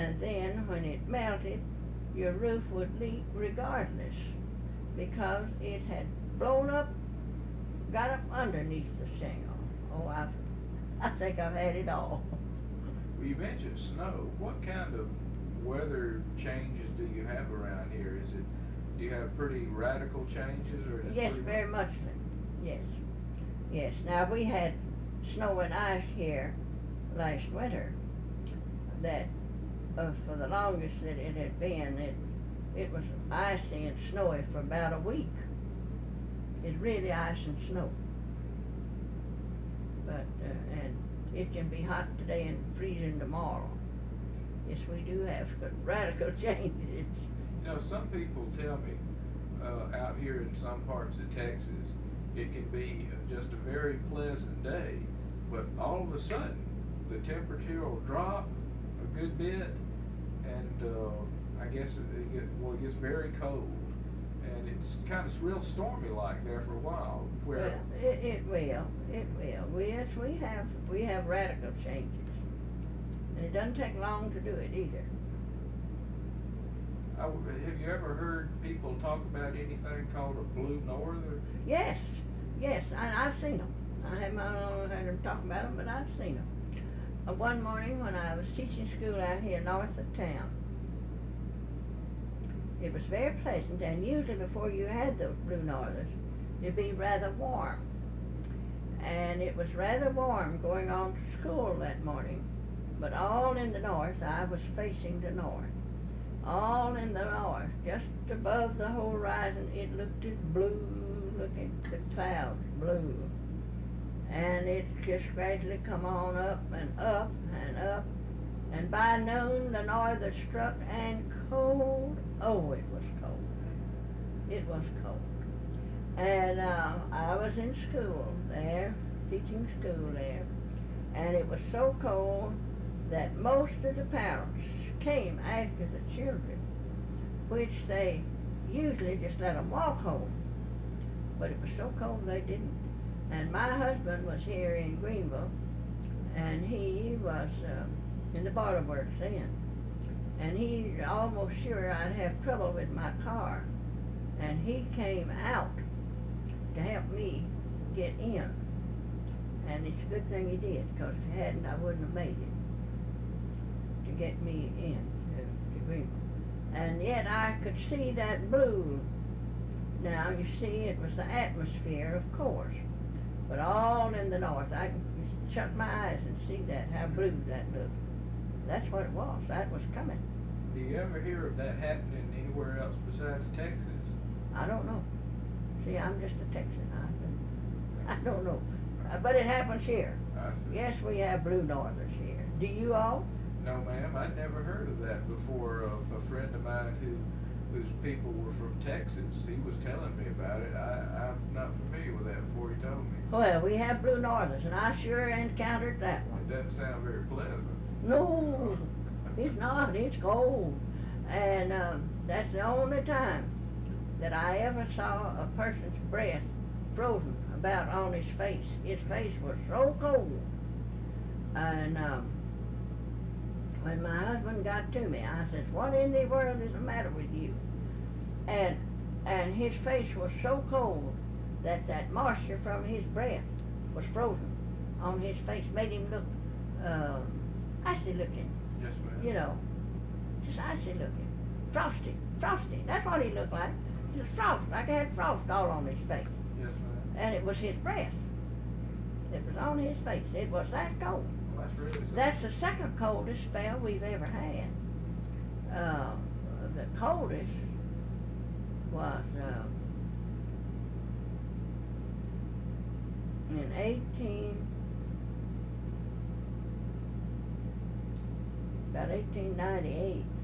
And then when it melted, your roof would leak regardless because it had blown up, got up underneath the shingle. Oh, I think I've had it all. Well, you mentioned snow. What kind of weather changes do you have around here? Do you have pretty radical changes, or is it Yes, pretty very much so. Yes. Yes. Now, we had snow and ice here last winter that for the longest that it had been, it was icy and snowy for about a week. It's really ice and snow. But, and it can be hot today and freezing tomorrow. Yes, we do have radical changes. You know, some people tell me out here in some parts of Texas, it can be just a very pleasant day, but all of a sudden, the temperature will drop a good bit, and I guess it gets very cold, and it's kind of real stormy like there for a while. Well, it will. Yes, we have radical changes, and it doesn't take long to do it either. Have you ever heard people talk about anything called a blue norther? Yes, and I've seen them. I haven't heard them talk about them, but I've seen them. One morning when I was teaching school out here north of town, it was very pleasant, and usually before you had those blue northers, it'd be rather warm. And it was rather warm going on to school that morning, but all in the north, I was facing the north. All in the north, just above the horizon, it looked as blue, looking the clouds blue. And it just gradually come on up and up and up. And by noon, the norther struck, and cold. Oh, it was cold. It was cold. And I was in school there, teaching school there. And it was so cold that most of the parents came after the children, which they usually just let them walk home. But it was so cold they didn't. And my husband was here in Greenville, and he was in the boiler works then. And he almost sure I'd have trouble with my car. And he came out to help me get in. And it's a good thing he did, because if he hadn't, I wouldn't have made it to get me in to Greenville. And yet I could see that blue. Now, you see, it was the atmosphere, of course, but all in the north. I can shut my eyes and see that, how blue that looked. That's what it was. That was coming. Do you ever hear of that happening anywhere else besides Texas? I don't know. See, I'm just a Texan. I don't know. But it happens here. I see. Yes, we have blue northers here. Do you all? No, ma'am. I'd never heard of that before. A friend of mine whose people were from Texas, he was telling me about it. I'm not familiar with that before he told me. Well, we have blue northers, and I sure encountered that one. It doesn't sound very pleasant. No, it's not. It's cold. And that's the only time that I ever saw a person's breath frozen about on his face. His face was so cold. And when my husband got to me, I said, "What in the world is the matter with you?" And his face was so cold that that moisture from his breath was frozen on his face, made him look icy looking. Yes, ma'am. You know, just icy looking. Frosty. That's what he looked like. He was frost, like he had frost all on his face. Yes, ma'am. And it was his breath. It was on his face. It was that cold. Well, that's really something. That's the second coldest spell we've ever had. The coldest was in 1898.